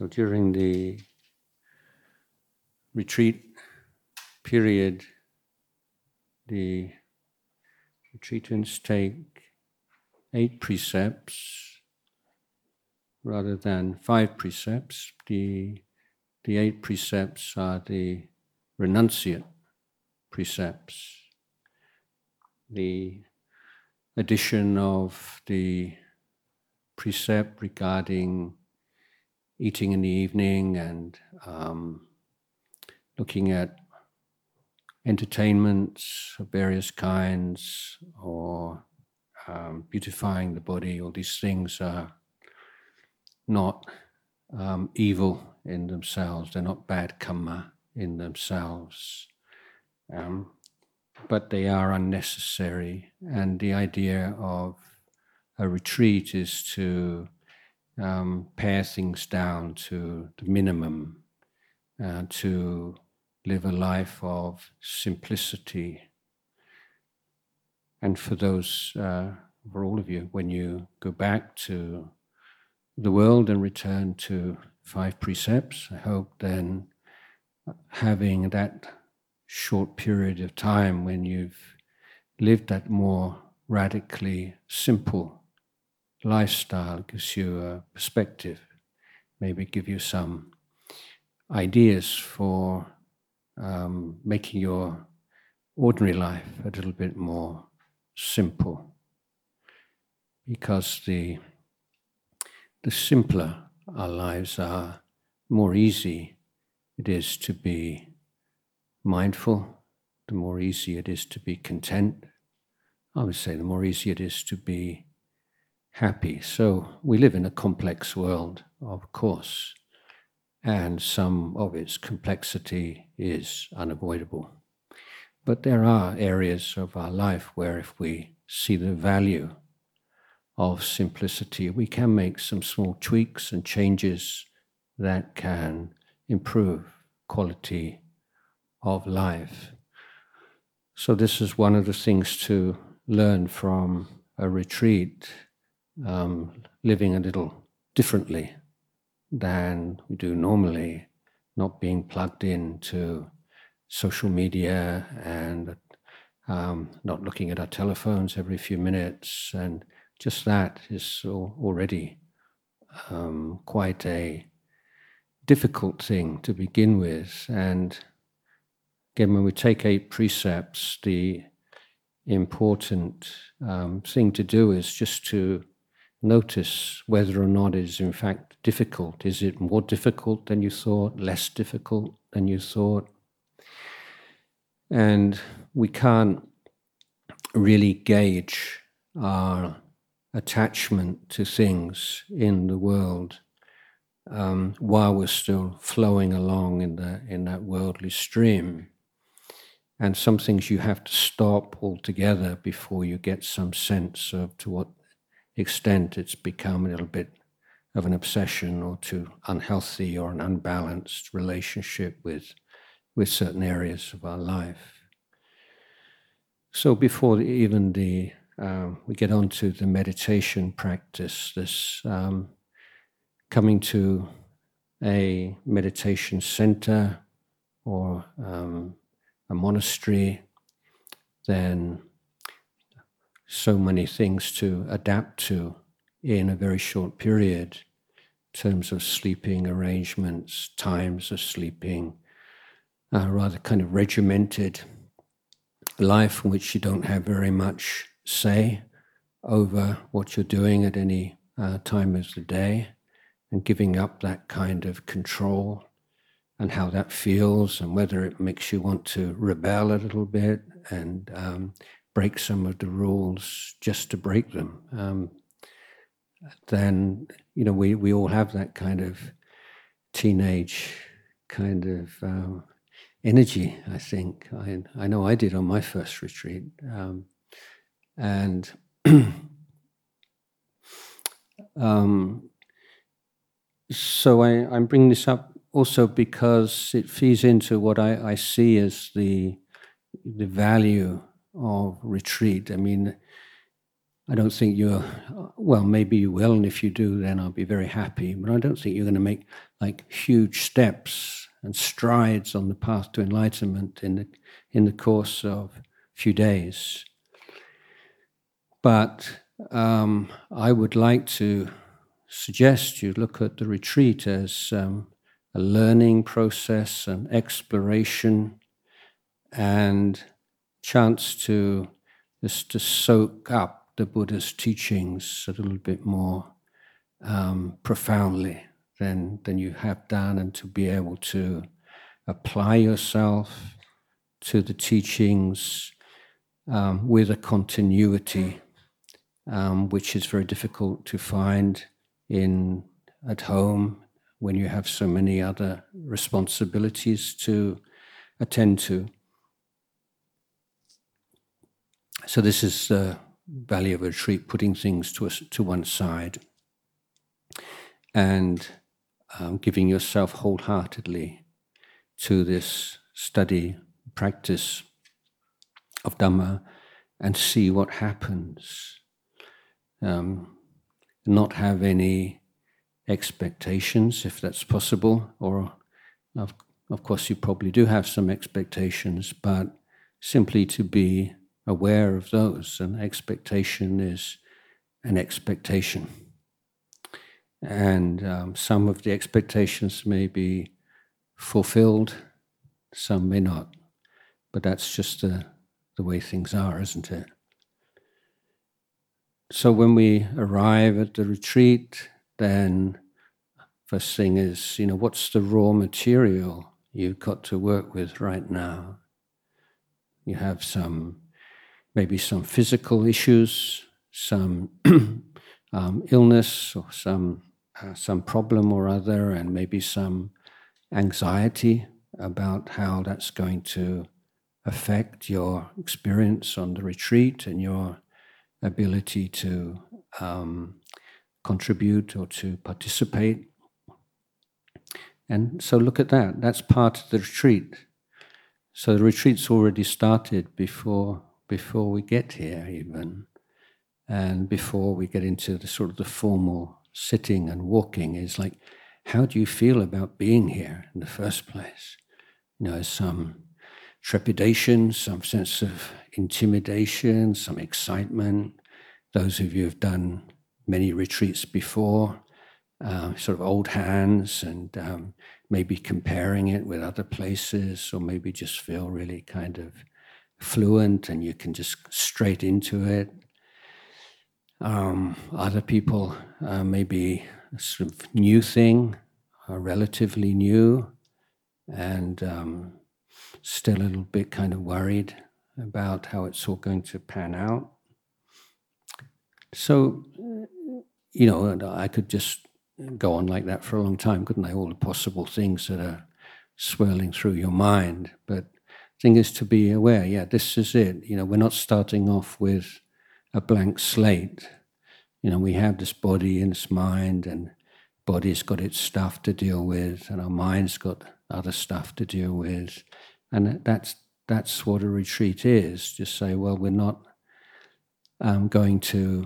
So during the retreat period, the retreatants take 8 precepts rather than 5 precepts. The 8 precepts are the renunciate precepts. The addition of the precept regarding eating in the evening and looking at entertainments of various kinds or beautifying the body, all these things are not evil in themselves, they're not bad karma in themselves, but they are unnecessary. And the idea of a retreat is to pare things down to the minimum, to live a life of simplicity. And for those, for all of you, when you go back to the world and return to 5 precepts, I hope then having that short period of time when you've lived that more radically simple lifestyle gives you a perspective, maybe give you some ideas for making your ordinary life a little bit more simple. Because the simpler our lives are, more easy it is to be mindful, the more easy it is to be content. I would say the more easy it is to be happy. So we live in a complex world, of course, and some of its complexity is unavoidable. But there are areas of our life where if we see the value of simplicity, we can make some small tweaks and changes that can improve quality of life. So this is one of the things to learn from a retreat, living a little differently than we do normally, not being plugged into social media and not looking at our telephones every few minutes, and just that is already quite a difficult thing to begin with. And again, when we take 8 precepts, the important thing to do is just to notice whether or not it is in fact difficult. Is it more difficult than you thought, less difficult than you thought? And we can't really gauge our attachment to things in the world while we're still flowing along in that worldly stream. And some things you have to stop altogether before you get some sense of to what extent it's become a little bit of an obsession or too unhealthy or an unbalanced relationship with certain areas of our life. So before even we get on to the meditation practice, this coming to a meditation center or a monastery, then so many things to adapt to in a very short period in terms of sleeping arrangements, times of sleeping, rather kind of regimented life in which you don't have very much say over what you're doing at any time of the day, and giving up that kind of control and how that feels and whether it makes you want to rebel a little bit and break some of the rules just to break them. Then, we all have that kind of teenage kind of energy, I think. I know I did on my first retreat. So I'm bringing this up also because it feeds into what I see as the value of retreat. I mean, I don't think you're, well, maybe you will, and if you do, then I'll be very happy. But I don't think you're going to make like huge steps and strides on the path to enlightenment in the course of a few days. But I would like to suggest you look at the retreat as a learning process, an exploration, and chance to just to soak up the Buddha's teachings a little bit more profoundly than you have done, and to be able to apply yourself to the teachings with a continuity which is very difficult to find at home when you have so many other responsibilities to attend to. So this is the value of a retreat, putting things to one side and giving yourself wholeheartedly to this study, practice of Dhamma, and see what happens. Not have any expectations, if that's possible, or of course you probably do have some expectations, but simply to be aware of those. An expectation is an expectation. And some of the expectations may be fulfilled, some may not. But that's just the way things are, isn't it? So when we arrive at the retreat, then first thing is, what's the raw material you've got to work with right now? You have maybe some physical issues, some illness, or some problem or other, and maybe some anxiety about how that's going to affect your experience on the retreat and your ability to contribute or to participate. And so look at that. That's part of the retreat. So the retreat's already started before we get here even. And before we get into the sort of the formal sitting and walking, is like, how do you feel about being here in the first place? Some trepidation, some sense of intimidation, some excitement. Those of you who have done many retreats before, sort of old hands, and maybe comparing it with other places, or maybe just feel really kind of fluent and you can just straight into it. Other people, maybe a sort of new thing, relatively new, and still a little bit kind of worried about how it's all going to pan out. So, I could just go on like that for a long time, couldn't I? All the possible things that are swirling through your mind. But the thing is to be aware, this is it. We're not starting off with a blank slate. We have this body and this mind, and body's got its stuff to deal with, and our mind's got other stuff to deal with. And that's what a retreat is. Just say, well, we're not going to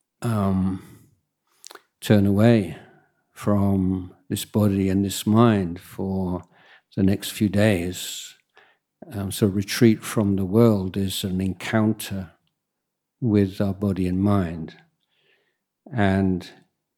turn away from this body and this mind for the next few days. So retreat from the world is an encounter with our body and mind. And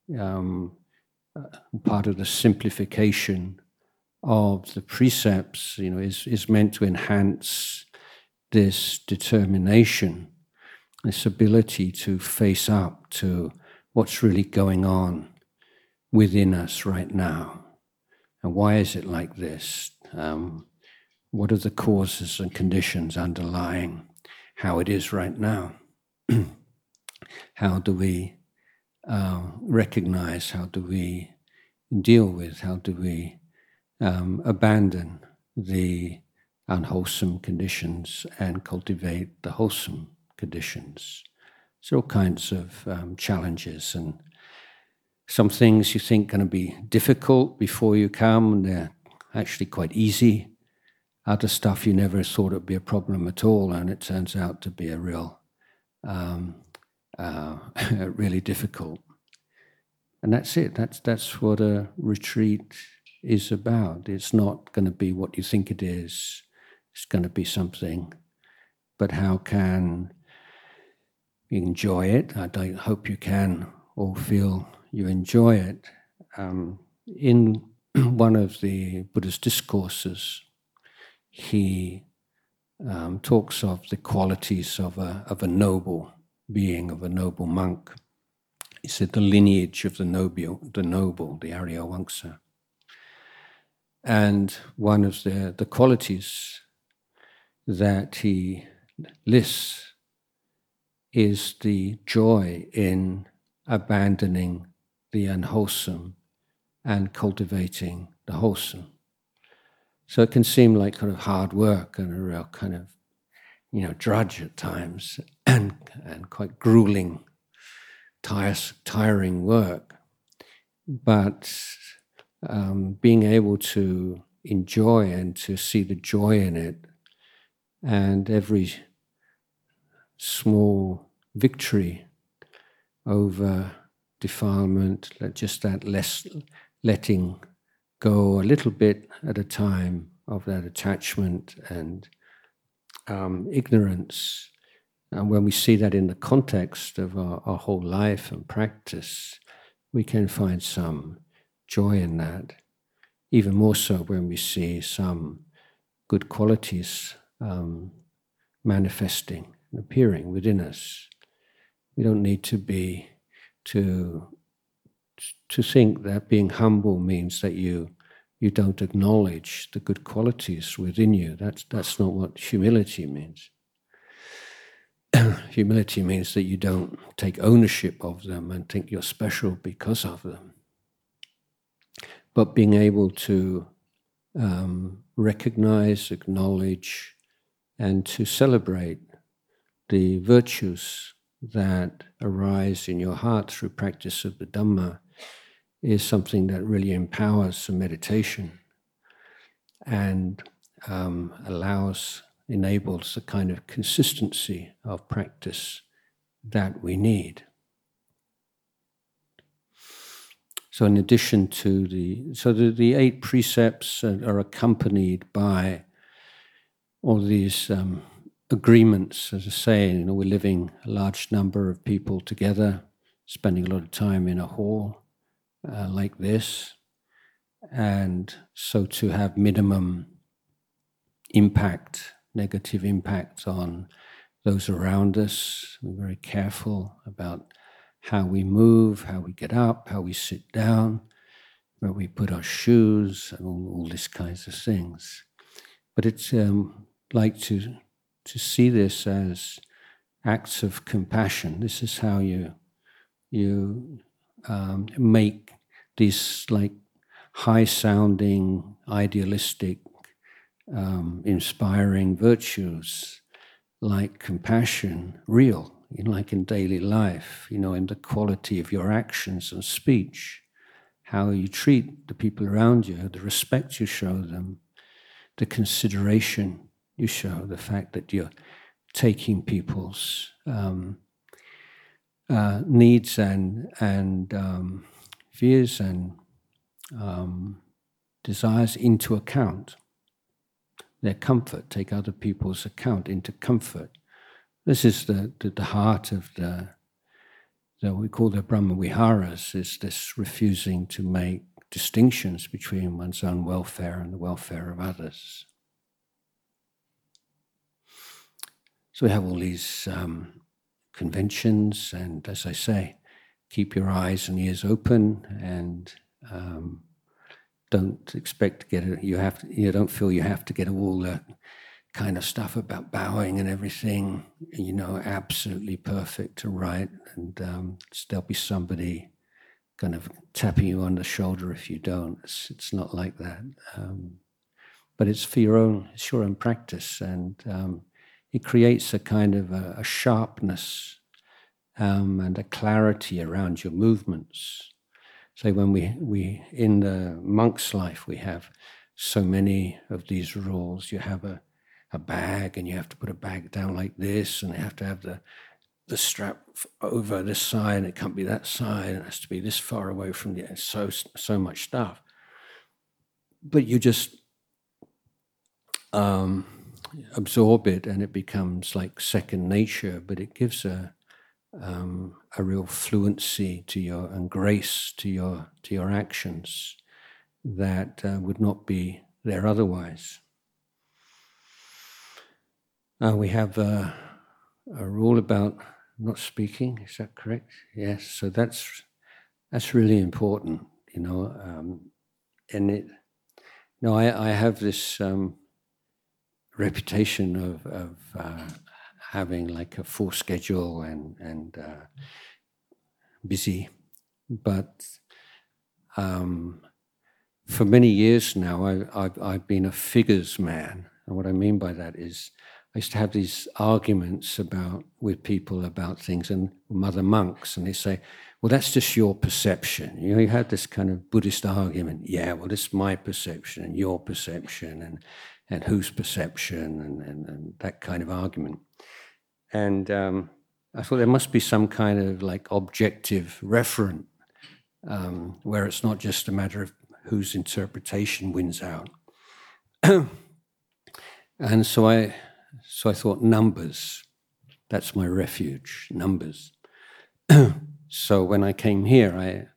part of the simplification of the precepts, is meant to enhance this determination, this ability to face up to what's really going on within us right now. And why is it like this? What are the causes and conditions underlying how it is right now? How do we recognize, how do we deal with, how do we abandon the unwholesome conditions and cultivate the wholesome conditions? So all kinds of challenges, and some things you think going to be difficult before you come, and they're actually quite easy. Other stuff you never thought it would be a problem at all, and it turns out to be a real really difficult. And that's it. That's what a retreat is about. It's not going to be what you think it is. It's going to be something. But how can you enjoy it? I hope you can all feel you enjoy it. In one of the Buddha's discourses, he talks of the qualities of a noble being, of a noble monk. He said the lineage of the noble, the Arya Vamsa. And one of the qualities that he lists is the joy in abandoning the unwholesome and cultivating the wholesome. So it can seem like kind of hard work and a real kind of, drudge at times and quite grueling, tiring work. But being able to enjoy and to see the joy in it, and every small victory over defilement, just that less letting go a little bit at a time of that attachment and ignorance. And when we see that in the context of our whole life and practice, we can find some joy in that. Even more so when we see some good qualities manifesting and appearing within us. We don't need to think that being humble means that you don't acknowledge the good qualities within you. That's not what humility means. Humility means that you don't take ownership of them and think you're special because of them. But being able to recognize, acknowledge, and to celebrate the virtues that arise in your heart through practice of the Dhamma is something that really empowers the meditation and enables the kind of consistency of practice that we need. So in addition to the 8 precepts are accompanied by all these agreements, as I say, we're living a large number of people together, spending a lot of time in a hall like this, and so to have minimum impact, negative impact on those around us. We're very careful about how we move, how we get up, how we sit down, where we put our shoes, and all these kinds of things. But it's like to see this as acts of compassion. This is how you make these like high-sounding, idealistic, inspiring virtues like compassion real, like in daily life, in the quality of your actions and speech, how you treat the people around you, the respect you show them, the consideration you show, the fact that you're taking people's needs and fears and desires into account. Their comfort, take other people's account into comfort. This is the heart of the we call the Brahma Viharas, is this refusing to make distinctions between one's own welfare and the welfare of others. So we have all these conventions, and as I say, keep your eyes and ears open, and don't expect to get it. You don't feel you have to get all the kind of stuff about bowing and everything, absolutely perfect or right, and there'll be somebody kind of tapping you on the shoulder if you don't. It's not like that, but it's for your own practice, and it creates a kind of a sharpness and a clarity around your movements. So when we in the monk's life, we have so many of these rules. You have a bag, and you have to put a bag down like this, and you have to have the the strap over this side, it can't be that side, it has to be this far away from the so much stuff. But you just absorb it, and it becomes like second nature. But it gives a real fluency to your and grace to your actions that would not be there otherwise. We have a rule about not speaking. Is that correct? Yes. So that's really important, and it. No, I have this reputation of having like a full schedule and busy, but for many years now I've been a figures man, and what I mean by that is I used to have these arguments with people about things, and mother monks, and they say, well, that's just your perception. You had this kind of Buddhist argument. Yeah, well, this is my perception and your perception and whose perception and that kind of argument. And I thought there must be some kind of like objective referent where it's not just a matter of whose interpretation wins out. And so I thought numbers, that's my refuge, numbers. So when I came here,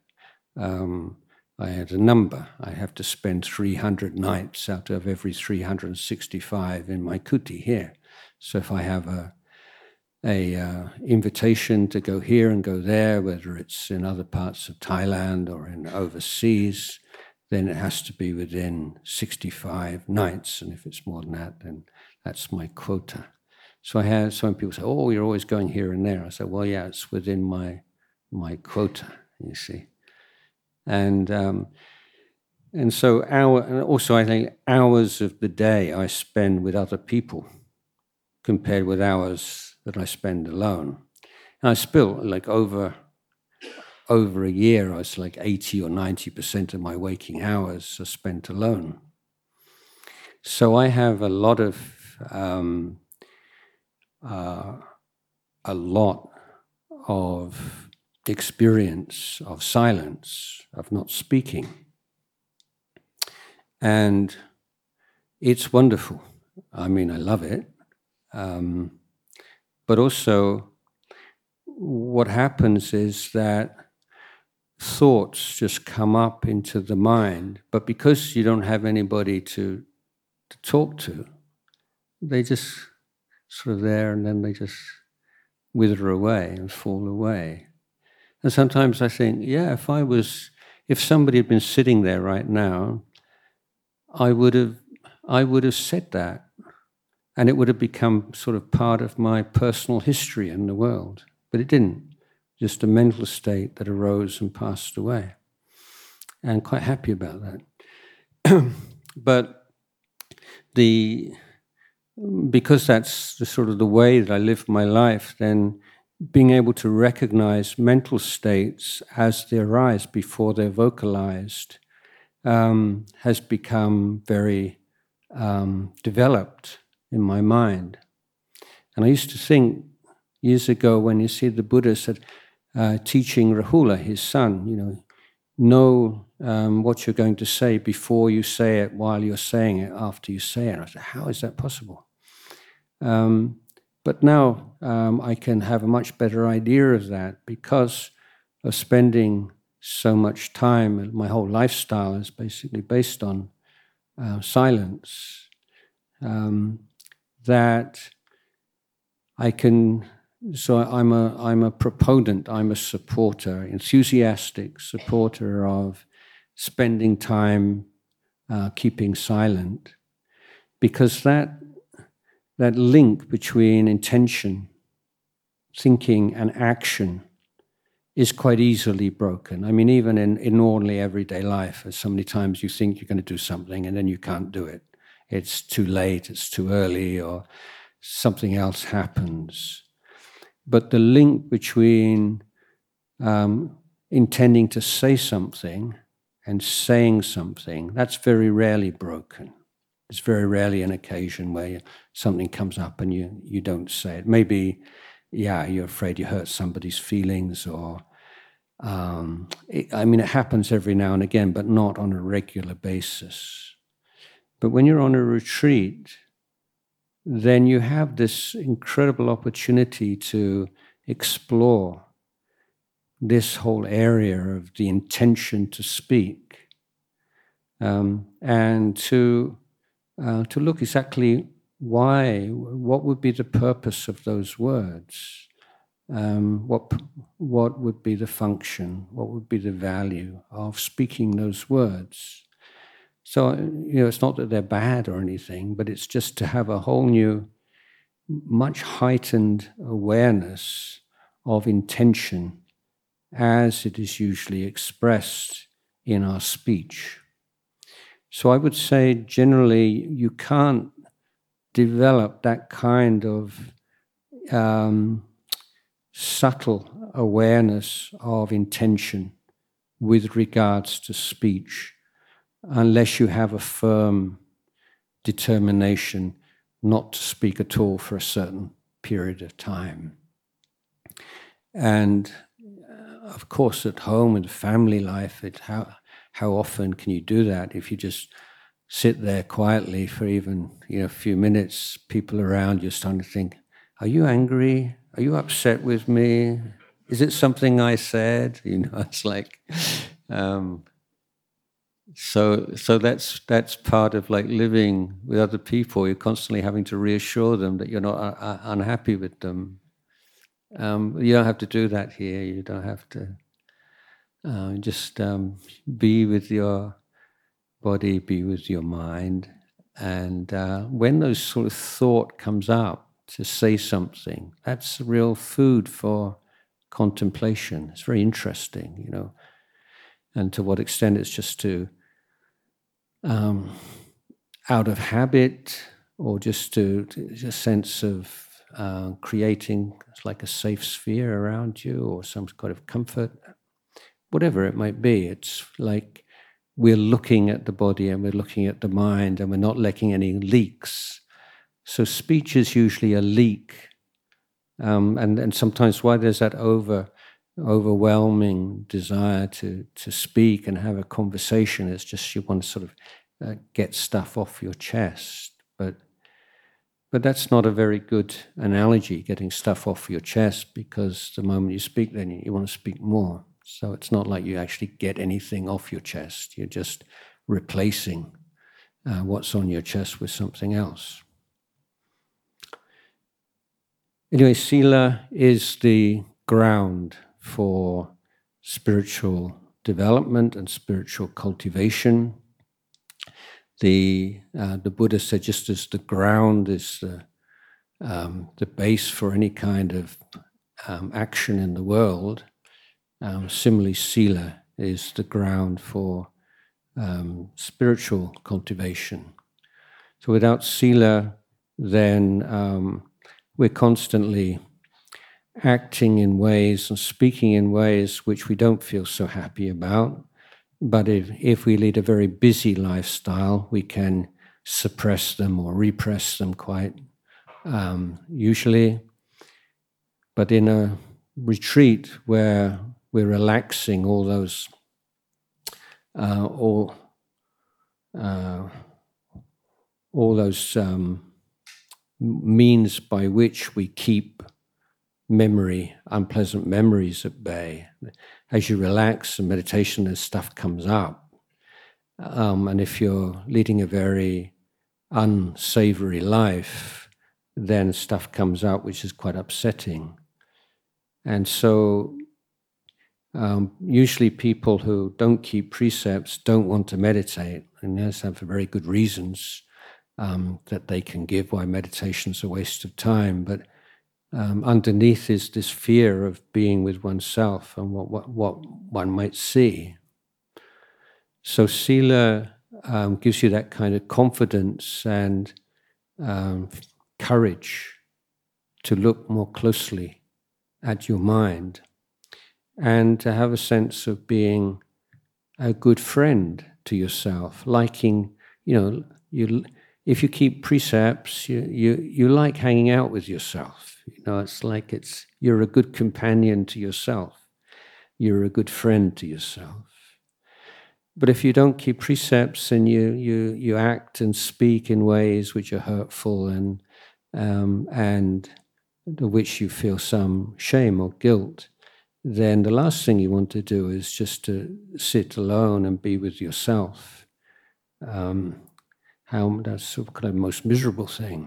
I had a number. I have to spend 300 nights out of every 365 in my kuti here. So if I have a invitation to go here and go there, whether it's in other parts of Thailand or in overseas, then it has to be within 65 nights. And if it's more than that, then that's my quota. So I had some people say, oh, you're always going here and there. I said, well, yeah, it's within my quota, you see. And so and also I think hours of the day I spend with other people compared with hours that I spend alone. And I still, like over a year, I was like 80 or 90% of my waking hours are spent alone. So I have a lot of experience of silence, of not speaking. And it's wonderful. I mean, I love it. But also, what happens is that thoughts just come up into the mind, but because you don't have anybody to talk to, they just sort of there, and then they just wither away and fall away. And sometimes I think, yeah, if somebody had been sitting there right now, I would have said that, and it would have become sort of part of my personal history in the world. But it didn't. Just a mental state that arose and passed away. And quite happy about that. But because that's the sort of the way that I live my life, then being able to recognize mental states as they arise before they're vocalized has become very developed in my mind. And I used to think years ago, when you see the Buddha said, teaching Rahula, his son, know what you're going to say before you say it, while you're saying it, after you say it. I said, how is that possible? But now I can have a much better idea of that because of spending so much time, and my whole lifestyle is basically based on silence, that I can. So I'm a proponent, I'm a supporter, enthusiastic supporter of spending time keeping silent, because that link between intention, thinking, and action is quite easily broken. I mean, even in ordinary everyday life, so many times you think you're going to do something and then you can't do it. It's too late, it's too early, or something else happens. But the link between intending to say something and saying something, that's very rarely broken. It's very rarely an occasion where something comes up and you don't say it. Maybe you're afraid you hurt somebody's feelings, or it happens every now and again, but not on a regular basis. But when you're on a retreat, then you have this incredible opportunity to explore this whole area of the intention to speak, and to look exactly what would be the purpose of those words, what would be the function, what would be the value of speaking those words. So, it's not that they're bad or anything, but it's just to have a whole new, much heightened awareness of intention as it is usually expressed in our speech. So I would say generally you can't develop that kind of subtle awareness of intention with regards to speech unless you have a firm determination not to speak at all for a certain period of time. And of course, at home in family life, how often can you do that? If you just sit there quietly for even a few minutes, people around you starting to think, "Are you angry? Are you upset with me? Is it something I said?" It's like, so that's part of like living with other people. You're constantly having to reassure them that you're not unhappy with them. You don't have to do that here. You don't have to just be with your body, be with your mind. And when those sort of thought comes up to say something, that's real food for contemplation. It's very interesting, and to what extent it's just to out of habit, or just to a sense of creating like a safe sphere around you, or some kind of comfort, whatever it might be. It's like we're looking at the body and we're looking at the mind, and we're not letting any leaks. So speech is usually a leak, and sometimes why there's that overwhelming desire to speak and have a conversation. It's just you want to sort of get stuff off your chest, but that's not a very good analogy, getting stuff off your chest, because the moment you speak, then you want to speak more. So it's not like you actually get anything off your chest. You're just replacing what's on your chest with something else. Anyway, sila is the ground for spiritual development and spiritual cultivation. The Buddha said, just as the ground is the base for any kind of action in the world, similarly, sila is the ground for spiritual cultivation. So without sila, then we're constantly acting in ways and speaking in ways which we don't feel so happy about. But if we lead a very busy lifestyle, we can suppress them or repress them quite usually. But in a retreat where we're relaxing all those all those means by which we keep unpleasant memories at bay. As you relax and meditation, as stuff comes up. And if you're leading a very unsavory life, then stuff comes up which is quite upsetting. And so usually people who don't keep precepts don't want to meditate, and they have very good reasons that they can give why meditation's a waste of time. But underneath is this fear of being with oneself and what one might see. So sila gives you that kind of confidence and courage to look more closely at your mind and to have a sense of being a good friend to yourself, liking, if you keep precepts, you like hanging out with yourself. It's like you're a good companion to yourself. You're a good friend to yourself. But if you don't keep precepts and you act and speak in ways which are hurtful and of which you feel some shame or guilt, then the last thing you want to do is just to sit alone and be with yourself. That's sort of kind of the most miserable thing.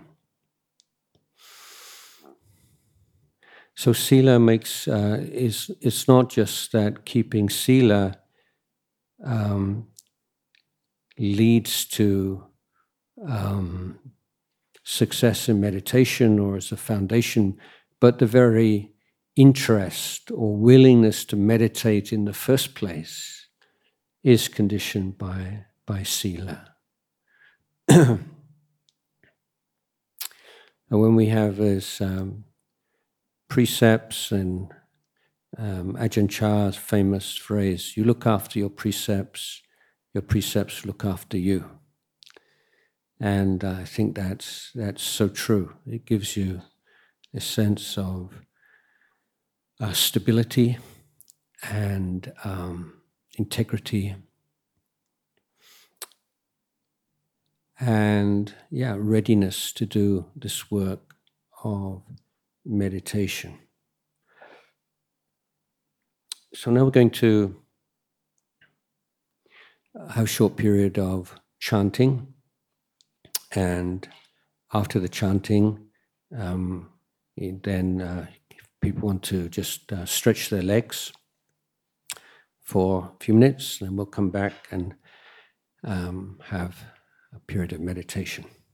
So sila it's not just that keeping sila leads to success in meditation or as a foundation, but the very interest or willingness to meditate in the first place is conditioned by sila. And when we have these precepts and Ajahn Chah's famous phrase, you look after your precepts look after you. And I think that's so true. It gives you a sense of stability and integrity and readiness to do this work of meditation. So now we're going to have a short period of chanting, and after the chanting, then if people want to just stretch their legs for a few minutes, then we'll come back and have a period of meditation.